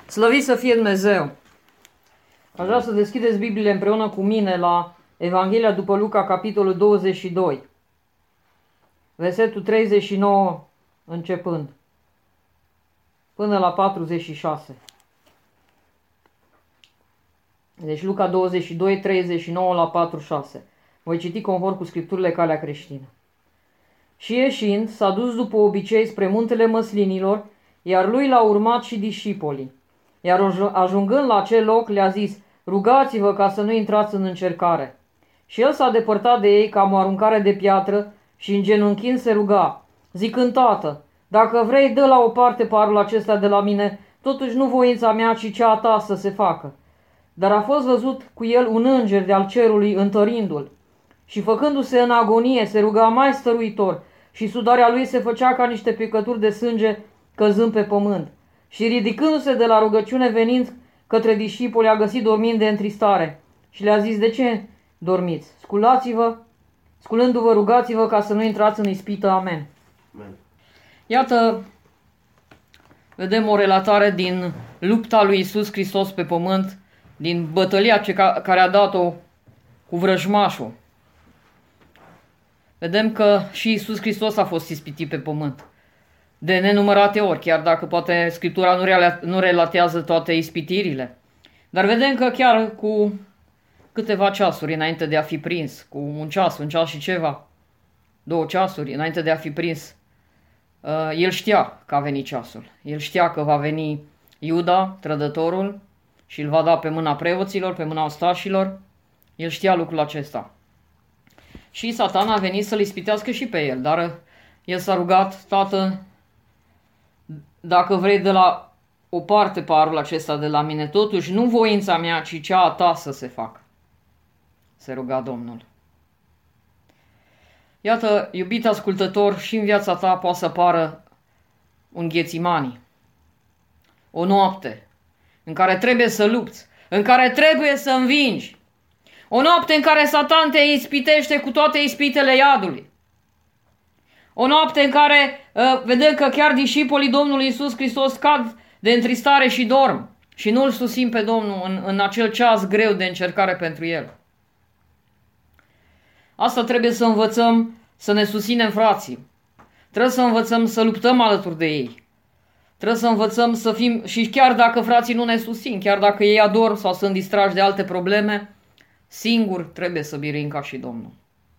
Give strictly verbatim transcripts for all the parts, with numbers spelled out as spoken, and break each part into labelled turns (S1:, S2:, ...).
S1: Slăvit să fie Dumnezeu! Aș vrea să deschideți Bibliile împreună cu mine la Evanghelia după Luca, capitolul douăzeci și doi, versetul treizeci și nouă începând, până la patruzeci și șase. Deci Luca douăzeci și doi, treizeci și nouă la patruzeci și șase. Voi citi conform cu Scripturile Calea Creștină. Și ieșind, s-a dus după obicei spre muntele Măslinilor, iar lui l-au urmat și discipolii. Iar ajungând la acel loc, le-a zis: rugați-vă ca să nu intrați în încercare. Și el s-a depărtat de ei ca o aruncare de piatră și îngenunchind se ruga, zicând: Tată, dacă vrei, dă la o parte parul acesta de la mine, totuși nu voința mea, ci cea a ta să se facă. Dar a fost văzut cu el un înger de-al cerului întărindu-l. Și făcându-se în agonie, se ruga mai stăruitor și sudarea lui se făcea ca niște picături de sânge căzând pe pământ. Și ridicându-se de la rugăciune, venind către discipoli, a găsit dormind de întristare și le-a zis: de ce dormiți? Sculați-vă, sculându-vă, rugați-vă ca să nu intrați în ispită. Amen. Amen. Iată, vedem o relatare din lupta lui Iisus Hristos pe pământ, din bătălia ce ca, care a dat-o cu vrăjmașul. Vedem că și Iisus Hristos a fost ispitit pe pământ de nenumărate ori, chiar dacă poate Scriptura nu, rela, nu relatează toate ispitirile. Dar vedem că chiar cu câteva ceasuri înainte de a fi prins, cu un ceas, un ceas și ceva, două ceasuri înainte de a fi prins, el știa că a venit ceasul. El știa că va veni Iuda, trădătorul, și îl va da pe mâna preoților, pe mâna ostașilor. El știa lucrul acesta. Și Satan a venit să-l ispitească și pe el, dar el s-a rugat: Tată, dacă vrei, de la o parte parul acesta de la mine, totuși nu voința mea, ci cea a ta să se facă. Se ruga Domnul. Iată, iubit ascultător, și în viața ta poate să apară un Ghețimani, o noapte în care trebuie să lupți, în care trebuie să învingi, o noapte în care Satan te ispitește cu toate ispitele iadului. O noapte în care uh, vedem că chiar discipolii Domnului Iisus Hristos cad de întristare și dorm și nu îl susțin pe Domnul în, în acel ceas greu de încercare pentru el. Asta trebuie să învățăm, să ne susținem frații. Trebuie să învățăm să luptăm alături de ei. Trebuie să învățăm să fim, și chiar dacă frații nu ne susțin, chiar dacă ei ador sau sunt distrași de alte probleme, singur trebuie să biruim ca și Domnul.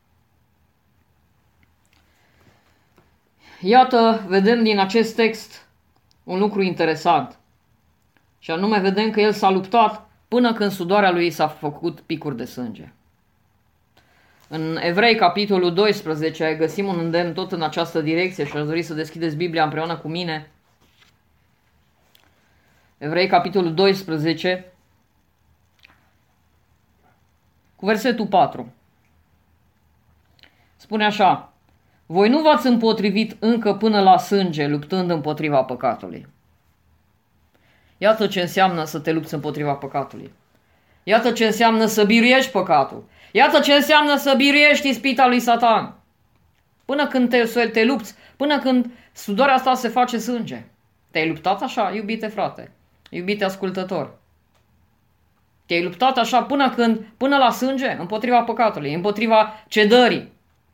S1: Iată, vedem din acest text un lucru interesant. Și anume, vedem că el s-a luptat până când sudoarea lui s-a făcut picuri de sânge. În Evrei, capitolul doisprezece, găsim un îndemn tot în această direcție și aș dori să deschideți Biblia împreună cu mine. Evrei, capitolul doisprezece, cu versetul patru. Spune așa: voi nu v-ați împotrivit încă până la sânge luptând împotriva păcatului. Iată ce înseamnă să te lupți împotriva păcatului. Iată ce înseamnă să biruiești păcatul. Iată ce înseamnă să biruiești ispita lui Satan. Până când te, te lupți, până când sudoarea asta se face sânge. Te-ai luptat așa, iubite frate, iubite ascultător? Te-ai luptat așa până când, până la sânge, împotriva păcatului, împotriva cedării.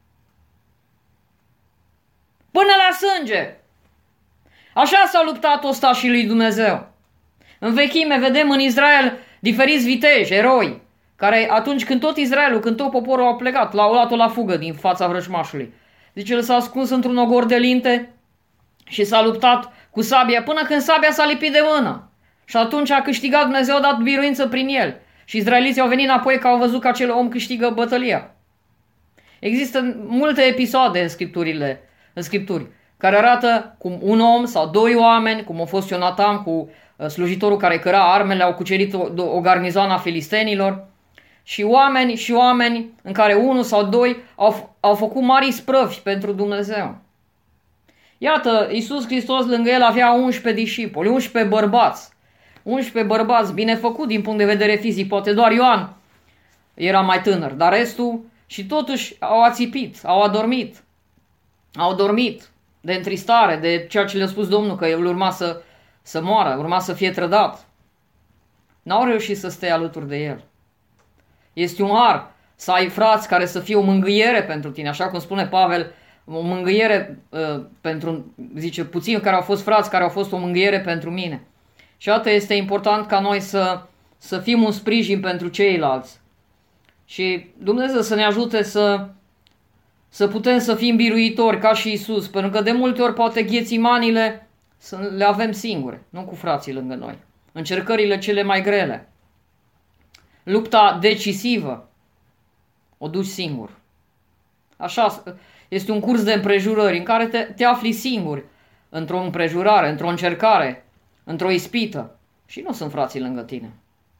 S1: Până la sânge. Așa s-au luptat ostașii lui Dumnezeu. În vechime vedem în Israel diferiți viteji, eroi, care atunci când tot Israelul, când tot poporul a plecat, l-au luat-o la fugă din fața vrăjmașului. Zice, el s-a ascuns într-un ogor de linte și s-a luptat cu sabia până când sabia s-a lipit de mână. Și atunci a câștigat, Dumnezeu a dat biruință prin el. Și izraeliții au venit înapoi că au văzut că acel om câștigă bătălia. Există multe episoade în scripturile, în scripturi, care arată cum un om sau doi oameni, cum a fost Ionatan cu slujitorul care căra armele, au cucerit o, o garnizoană a filistenilor, și oameni și oameni în care unul sau doi au, au făcut mari sprăvi pentru Dumnezeu. Iată, Iisus Hristos lângă el avea unsprezece discipoli, unsprezece bărbați, unsprezece bărbați binefăcuți din punct de vedere fizic, poate doar Ioan era mai tânăr, dar restul, și totuși au ațipit, au adormit, au dormit de întristare, de ceea ce le-a spus Domnul că el urma să să moară, urma să fie trădat. N-au reușit să stea alături de el. Este un har să ai frați care să fie o mângâiere pentru tine, așa cum spune Pavel, o mângâiere uh, pentru, zice, puțini care au fost frați, care au fost o mângâiere pentru mine. Și atât este important ca noi să, să fim un sprijin pentru ceilalți. Și Dumnezeu să ne ajute să, să putem să fim biruitori ca și Isus, pentru că de multe ori poate ghețimanile să le avem singure, nu cu frații lângă noi. Încercările cele mai grele, lupta decisivă, o duci singur. Așa este un curs de împrejurări în care te, te afli singur într-o împrejurare, într-o încercare, într-o ispită și nu sunt frații lângă tine.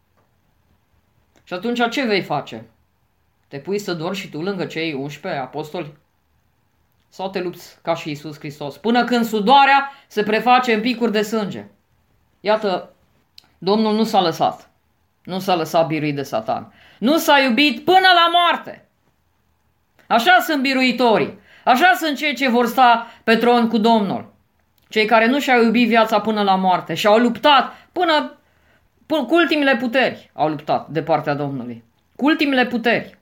S1: Și atunci ce vei face? Te pui să dormi și tu lângă cei unsprezece apostoli? Sau te lupți ca și Iisus Hristos? Până când sudoarea se preface în picuri de sânge. Iată, Domnul nu s-a lăsat. Nu s-a lăsat biruit de Satan. Nu s-a iubit până la moarte. Așa sunt biruitorii. Așa sunt cei ce vor sta pe tron cu Domnul. Cei care nu și-au iubit viața până la moarte și au luptat până, până cu ultimele puteri. Au luptat de partea Domnului. Cu ultimele puteri.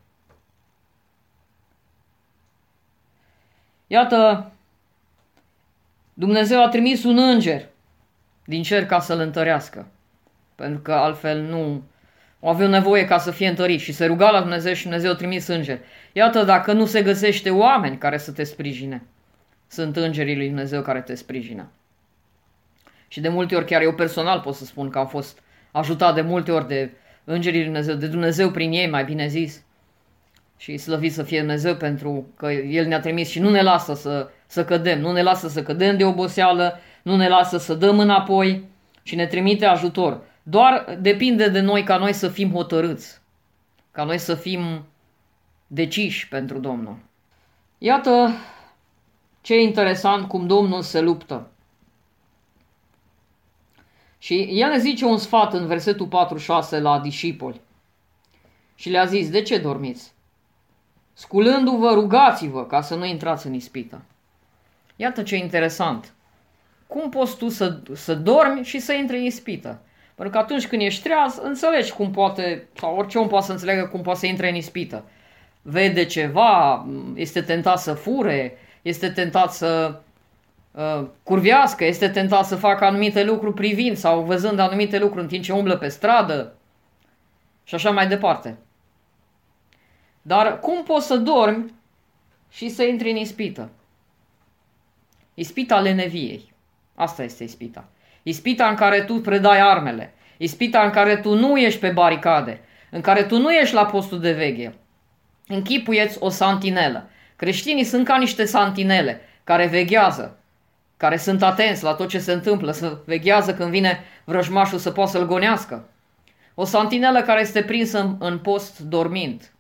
S1: Iată, Dumnezeu a trimis un înger din cer ca să-l întărească. Pentru că altfel nu aveau nevoie ca să fie întărit și se ruga la Dumnezeu și Dumnezeu a trimis îngeri. Iată, dacă nu se găsește oameni care să te sprijine, sunt îngerii lui Dumnezeu care te sprijină. Și de multe ori, chiar eu personal pot să spun că am fost ajutat de multe ori de îngerii lui Dumnezeu, de Dumnezeu prin ei, mai bine zis. Și slăvit să fie Dumnezeu pentru că El ne-a trimis și nu ne lasă să, să cădem, nu ne lasă să cădem de oboseală, nu ne lasă să dăm înapoi și ne trimite ajutor. Doar depinde de noi ca noi să fim hotărâți, ca noi să fim deciși pentru Domnul. Iată ce e interesant cum Domnul se luptă. Și El ne zice un sfat în versetul patruzeci și șase la discipoli. Și le-a zis, de ce dormiți? Sculându-vă, rugați-vă ca să nu intrați în ispită. Iată ce interesant. Cum poți tu să, să dormi și să intri în ispită? Pentru că atunci când ești treaz, înțelegi cum poate, sau orice om poate să înțeleagă cum poate să intre în ispită. Vede ceva, este tentat să fure, este tentat să uh, curvească, este tentat să facă anumite lucruri privind sau văzând anumite lucruri în timp ce umblă pe stradă și așa mai departe. Dar cum poți să dormi și să intri în ispită? Ispita leneviei. Asta este ispita. Ispita în care tu predai armele. Ispita în care tu nu ești pe baricade. În care tu nu ești la postul de veche. Închipuieți o santinelă. Creștinii sunt ca niște santinele care veghează, care sunt atenți la tot ce se întâmplă, să veghează când vine vrăjmașul să poată să-l gonească. O santinelă care este prinsă în, în post dormind.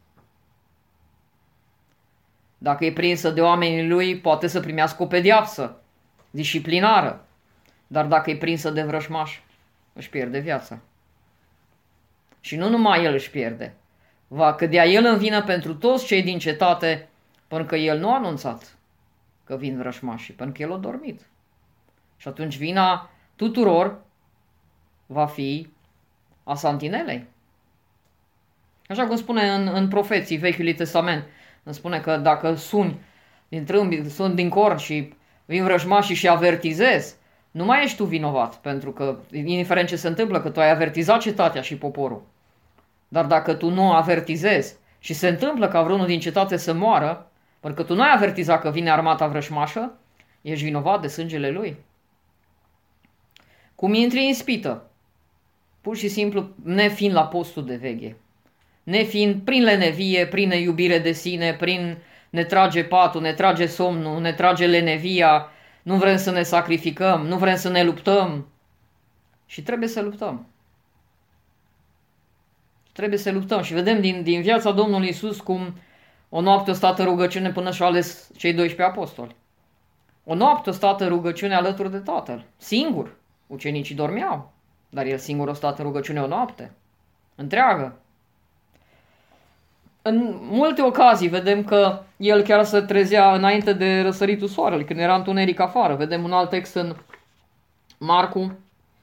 S1: Dacă e prinsă de oamenii lui, poate să primească o pediapsă disciplinară. Dar dacă e prinsă de vrăjmaș, își pierde viața. Și nu numai el își pierde. Va cădea el în vină pentru toți cei din cetate, pentru că el nu a anunțat că vin vrăjmașii, pentru că el a dormit. Și atunci vina tuturor va fi a santinelei. Așa cum spune în, în profeții Vechiului Testament, îmi spune că dacă suni din trâmbi, sunt din corn și vin vrăjmașii și avertizezi, nu mai ești tu vinovat, pentru că, indiferent ce se întâmplă, că tu ai avertizat cetatea și poporul. Dar dacă tu nu avertizezi și se întâmplă ca vreunul din cetate să moară, pentru că tu nu ai avertizat că vine armata vrăjmașă, ești vinovat de sângele lui. Cum intri în ispită? Pur și simplu nefiind la postul de veche. Nefiind prin lenevie, prin neiubire de sine, prin ne trage patul, ne trage somnul, ne trage lenevia, nu vrem să ne sacrificăm, nu vrem să ne luptăm. Și trebuie să luptăm. Trebuie să luptăm. Și vedem din, din viața Domnului Iisus cum o noapte o stat în rugăciune până și-a ales cei doisprezece apostoli. O noapte o stat în rugăciune alături de Tatăl. Singur. Ucenicii dormeau. Dar el singur o stat în rugăciune o noapte. Întreagă. În multe ocazii vedem că el chiar se trezea înainte de răsăritul soarelui, când era întuneric afară. Vedem un alt text în Marcu,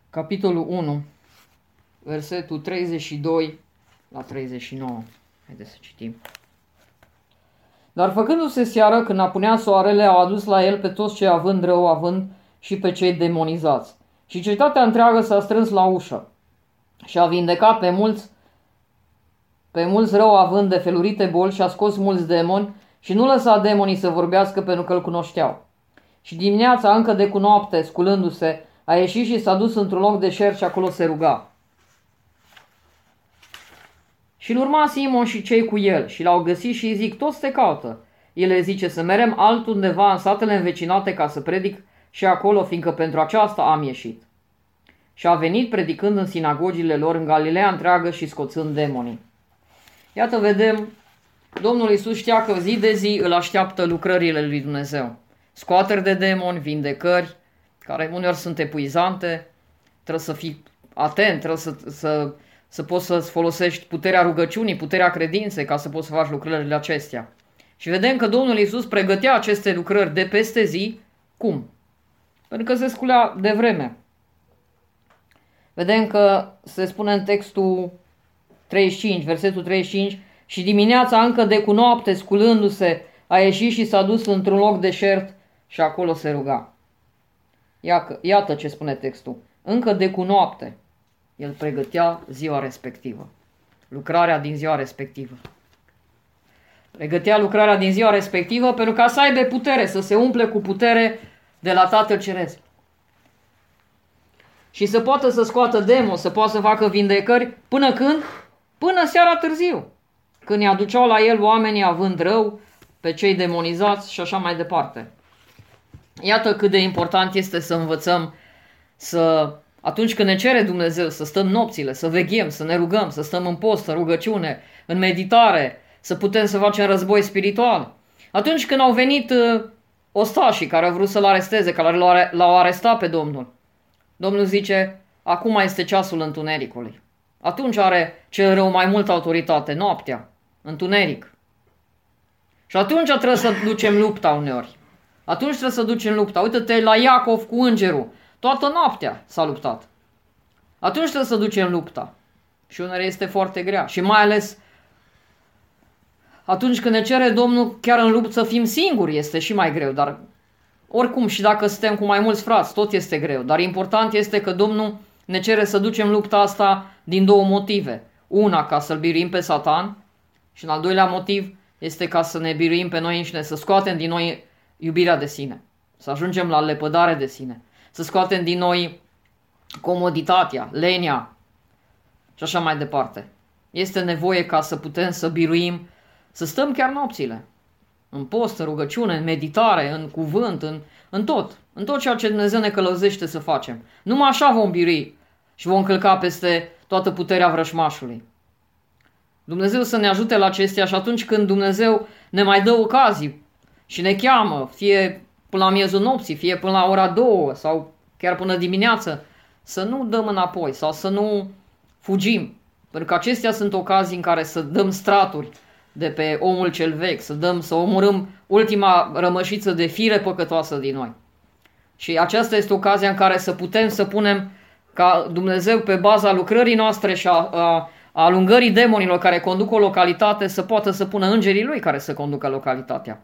S1: capitolul unu, versetul treizeci și doi la treizeci și nouă. Haideți să citim. Dar făcându-se seară, când apunea soarele, au adus la el pe toți cei având rău având și pe cei demonizați. Și cetatea întreagă s-a strâns la ușă și a vindecat pe mulți, pe mulți rău având de felurite boli și a scos mulți demoni și nu lăsa demonii să vorbească pentru că îl cunoșteau. Și dimineața, încă de cu noapte, sculându-se, a ieșit și s-a dus într-un loc deșert și acolo se ruga. Și-l urma Simon și cei cu el și l-au găsit și îi zic, toți te caută. El le zice să merem altundeva în satele învecinate ca să predic și acolo, fiindcă pentru aceasta am ieșit. Și a venit predicând în sinagogile lor în Galileea întreagă și scoțând demonii. Iată, vedem, Domnul Iisus știa că zi de zi îl așteaptă lucrările lui Dumnezeu. Scoateri de demoni, vindecări, care uneori sunt epuizante, trebuie să fii atent, trebuie să, să, să poți să-ți folosești puterea rugăciunii, puterea credinței ca să poți să faci lucrările acestea. Și vedem că Domnul Iisus pregătea aceste lucrări de peste zi. Cum? Pentru că se sculea de vreme. Vedem că se spune în textul treizeci și cinci, versetul treizeci și cinci, și dimineața încă de cu noapte, sculându-se, a ieșit și s-a dus într-un loc deșert și acolo se ruga. Iată, iată ce spune textul. Încă de cu noapte, el pregătea ziua respectivă. Lucrarea din ziua respectivă. Pregătea lucrarea din ziua respectivă pentru ca să aibă putere, să se umple cu putere de la Tatăl Ceresc. Și să poată să scoată demoni, să poată să facă vindecări, până când? Până seara târziu. Când îi aduceau la el oamenii având rău, pe cei demonizați și așa mai departe. Iată cât de important este să învățăm să, atunci când ne cere Dumnezeu să stăm nopțile, să veghem, să ne rugăm, să stăm în post, în rugăciune, în meditare, să putem să facem război spiritual. Atunci când au venit uh, ostașii care au vrut să-l aresteze, care l-au arestat pe Domnul, Domnul zice, acum este ceasul întunericului. Atunci are cel rău mai multă autoritate, noaptea, întuneric. Și atunci trebuie să ducem lupta uneori. Atunci trebuie să ducem lupta. Uită-te la Iacov cu îngerul. Toată noaptea s-a luptat. Atunci trebuie să ducem lupta. Și uneori este foarte grea. Și mai ales atunci când ne cere Domnul chiar în luptă să fim singuri, este și mai greu. Dar oricum și dacă suntem cu mai mulți frați, tot este greu. Dar important este că Domnul ne cere să ducem lupta asta din două motive. Una, ca să-l biruim pe Satan. Și în al doilea motiv este ca să ne biruim pe noi înșine, să scoatem din noi iubirea de sine. Să ajungem la lepădare de sine. Să scoatem din noi comoditatea, lenia și așa mai departe. Este nevoie ca să putem să biruim, să stăm chiar nopțile. În post, în rugăciune, în meditare, în cuvânt, în, în tot. În tot ceea ce Dumnezeu ne călăuzește să facem. Numai așa vom birui și vom călca peste toată puterea vrășmașului. Dumnezeu să ne ajute la acestea și atunci când Dumnezeu ne mai dă ocazii și ne cheamă, fie până la miezul nopții, fie până la ora două sau chiar până dimineață, să nu dăm înapoi sau să nu fugim. Pentru că acestea sunt ocazii în care să dăm straturi de pe omul cel vechi, să dăm, să omorâm ultima rămășiță de fire păcătoasă din noi. Și aceasta este ocazia în care să putem să punem ca Dumnezeu pe baza lucrării noastre și a, a, a alungării demonilor care conduc o localitate să poată să pună îngerii lui care să conducă localitatea.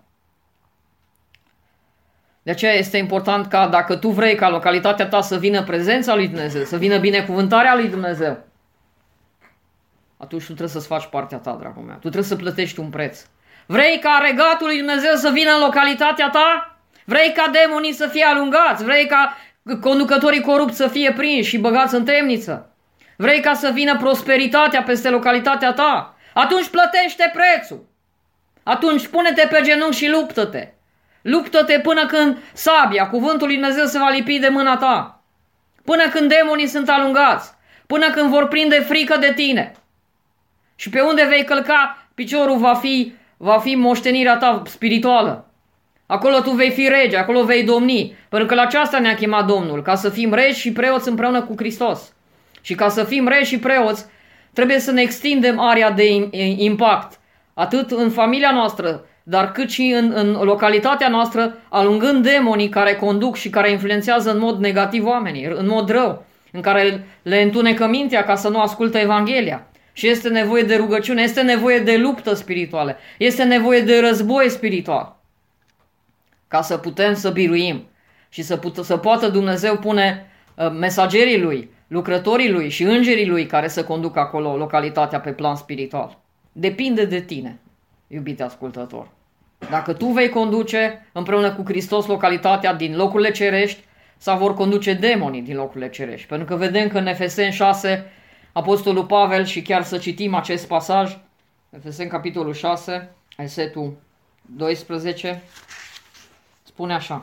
S1: De aceea este important ca dacă tu vrei ca localitatea ta să vină prezența lui Dumnezeu, să vină binecuvântarea lui Dumnezeu, atunci tu trebuie să-ți faci partea ta, dragul meu. Tu trebuie să plătești un preț. Vrei ca regatul lui Dumnezeu să vină în localitatea ta? Vrei ca demonii să fie alungați? Vrei ca conducătorii corupți să fie prinși și băgați în temniță? Vrei ca să vină prosperitatea peste localitatea ta? Atunci plătește prețul. Atunci pune-te pe genunchi și luptă-te. Luptă-te până când sabia, cuvântul lui Dumnezeu se va lipi de mâna ta. Până când demonii sunt alungați. Până când vor prinde frică de tine. Și pe unde vei călca, piciorul va fi, va fi moștenirea ta spirituală. Acolo tu vei fi rege, acolo vei domni. Pentru că la aceasta ne-a chemat Domnul, ca să fim regi și preoți împreună cu Hristos. Și ca să fim regi și preoți, trebuie să ne extindem area de impact. Atât în familia noastră, dar cât și în, în localitatea noastră, alungând demonii care conduc și care influențează în mod negativ oamenii, în mod rău. în care le întunecă mintea ca să nu ascultă Evanghelia. Și este nevoie de rugăciune, este nevoie de luptă spirituală, este nevoie de război spiritual ca să putem să biruim și să, put- să poată Dumnezeu pune uh, mesagerii Lui, lucrătorii Lui și îngerii Lui care să conducă acolo localitatea pe plan spiritual. Depinde de tine, iubite ascultător. Dacă tu vei conduce împreună cu Hristos localitatea din locurile cerești sau vor conduce demonii din locurile cerești. Pentru că vedem că în Efeseni șase, Apostolul Pavel, și chiar să citim acest pasaj, Efeseni capitolul șase, versetul doisprezece, spune așa: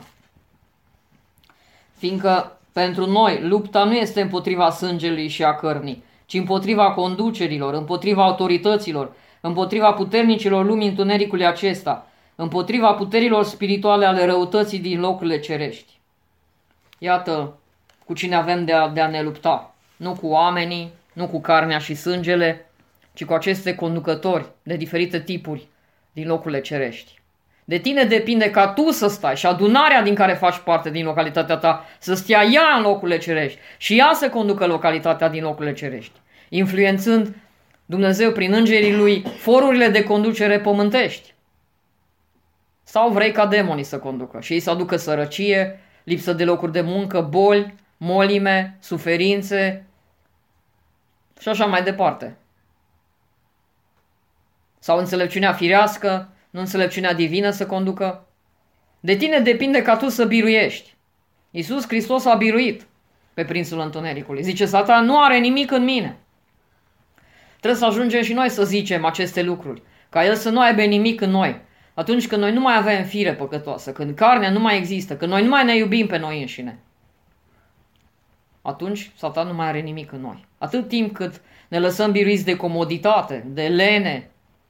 S1: fiindcă pentru noi lupta nu este împotriva sângelui și a cărnii, ci împotriva conducerilor, împotriva autorităților, împotriva puternicilor lumii întunericului acesta, împotriva puterilor spirituale ale răutății din locurile cerești. Iată cu cine avem de a, de a ne lupta. Nu cu oamenii, nu cu carnea și sângele, ci cu aceste conducători de diferite tipuri din locurile cerești. De tine depinde ca tu să stai și adunarea din care faci parte din localitatea ta să stea ea în locurile cerești și ea să conducă localitatea din locurile cerești, influențând Dumnezeu prin îngerii Lui forurile de conducere pământești. Sau vrei ca demonii să conducă și ei să aducă sărăcie, lipsă de locuri de muncă, boli, molime, suferințe și așa mai departe. Sau înțelepciunea firească, nu înțelepciunea divină să conducă. De tine depinde ca tu să biruiești. Iisus Hristos a biruit pe prințul întunericului. Zice Satan, nu are nimic în mine. Trebuie să ajungem și noi să zicem aceste lucruri, ca el să nu aibă nimic în noi. Atunci când noi nu mai avem fire păcătoasă, când carnea nu mai există, când noi nu mai ne iubim pe noi înșine, atunci Satan nu mai are nimic în noi. Atât timp cât ne lăsăm biruiți de comoditate, de lene,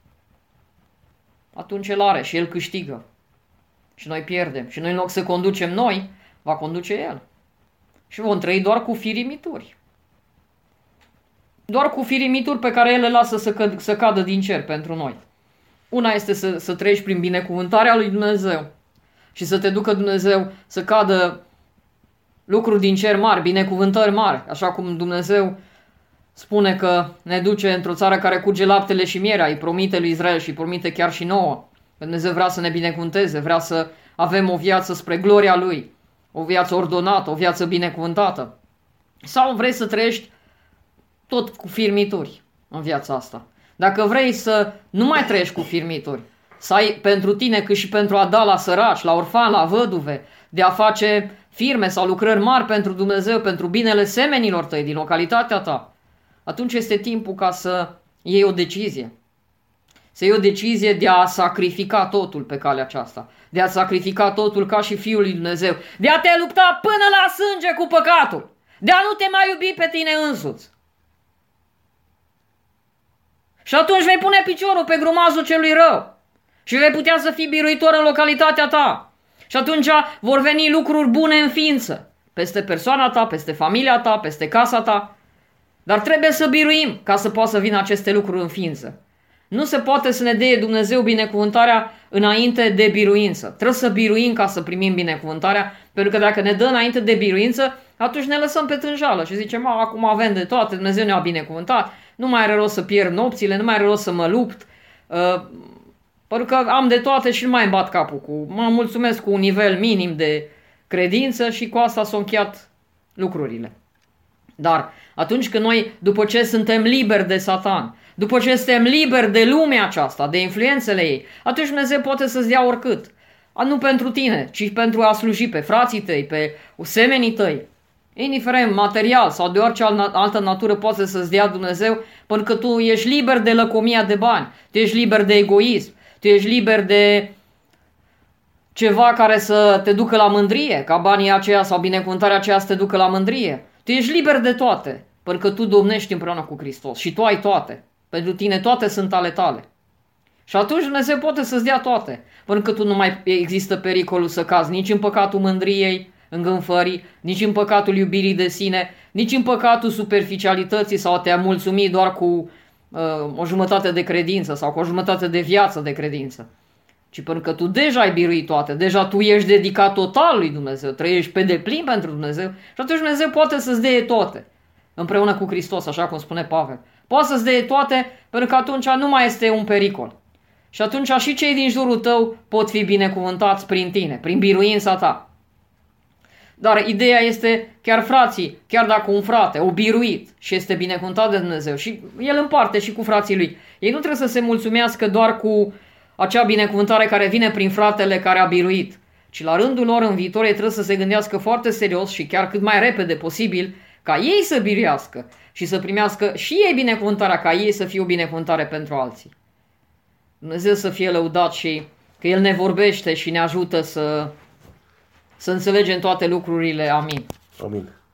S1: atunci el are și el câștigă. Și noi pierdem. Și noi în loc să conducem noi, va conduce el. Și vom trăi doar cu firimituri. Doar cu firimituri pe care el le lasă să, căd, să cadă din cer pentru noi. Una este să, să treci prin binecuvântarea lui Dumnezeu și să te ducă Dumnezeu să cadă lucruri din cer mari, binecuvântări mari, așa cum Dumnezeu spune că ne duce într-o țară care curge laptele și mierea, îi promite lui Israel și îi promite chiar și nouă. Dumnezeu vrea să ne binecuvânteze, vrea să avem o viață spre gloria Lui, o viață ordonată, o viață binecuvântată. Sau vrei să trăiești tot cu firmituri în viața asta. Dacă vrei să nu mai trăiești cu firmituri, să ai pentru tine cât și pentru a da la săraci, la orfani, la văduve, de a face firme sau lucrări mari pentru Dumnezeu, pentru binele semenilor tăi din localitatea ta, atunci este timpul ca să iei o decizie. Să iei o decizie de a sacrifica totul pe calea aceasta, de a sacrifica totul ca și Fiul lui Dumnezeu, de a te lupta până la sânge cu păcatul, de a nu te mai iubi pe tine însuți. Și atunci vei pune piciorul pe grumazul celui rău și vei putea să fii biruitor în localitatea ta. Și atunci vor veni lucruri bune în ființă, peste persoana ta, peste familia ta, peste casa ta. Dar trebuie să biruim ca să poată să vină aceste lucruri în ființă. Nu se poate să ne dea Dumnezeu binecuvântarea înainte de biruință. Trebuie să biruim ca să primim binecuvântarea, pentru că dacă ne dă înainte de biruință, atunci ne lăsăm pe tânjală și zicem, acum avem de toate, Dumnezeu ne-a binecuvântat, nu mai are rost să pierd nopțile, nu mai are rost să mă lupt, uh, pentru că am de toate și nu mai îmi bat capul cu, mă mulțumesc cu un nivel minim de credință și cu asta s-au încheiat lucrurile. Dar atunci când noi, după ce suntem liberi de Satan, după ce suntem liberi de lumea aceasta, de influențele ei, atunci Dumnezeu poate să-ți dea oricât. Nu pentru tine, ci pentru a sluji pe frații tăi, pe semenii tăi. Indiferent material sau de orice altă natură poate să-ți dea Dumnezeu, pentru că tu ești liber de lăcomia de bani, tu ești liber de egoism, tu ești liber de ceva care să te ducă la mândrie, ca banii aceia sau binecuvântarea aceea să te ducă la mândrie. Tu ești liber de toate, pentru că tu domnești împreună cu Hristos și tu ai toate. Pentru tine toate sunt ale tale. Și atunci Dumnezeu poate să-ți dea toate, pentru că tu nu mai există pericolul să cazi nici în păcatul mândriei, îngânfării, nici în păcatul iubirii de sine, nici în păcatul superficialității sau te-a mulțumi doar cu uh, o jumătate de credință sau cu o jumătate de viață de credință. Ci pentru că tu deja ai biruit toate, deja tu ești dedicat total lui Dumnezeu, trăiești pe deplin pentru Dumnezeu și atunci Dumnezeu poate să-ți dea toate. împreună cu Hristos, așa cum spune Pavel. Poate să-ți dea toate, pentru că atunci nu mai este un pericol. Și atunci și cei din jurul tău pot fi binecuvântați prin tine, prin biruința ta. Dar ideea este, chiar frații, chiar dacă un frate o biruit și este binecuvântat de Dumnezeu și el împarte și cu frații lui, ei nu trebuie să se mulțumească doar cu acea binecuvântare care vine prin fratele care a biruit, ci la rândul lor în viitor ei trebuie să se gândească foarte serios și chiar cât mai repede posibil ca ei să biruiască și să primească și ei binecuvântarea, ca ei să fie o binecuvântare pentru alții. Dumnezeu să fie lăudat și că El ne vorbește și ne ajută să, să înțelegem toate lucrurile. Amin.
S2: Amin.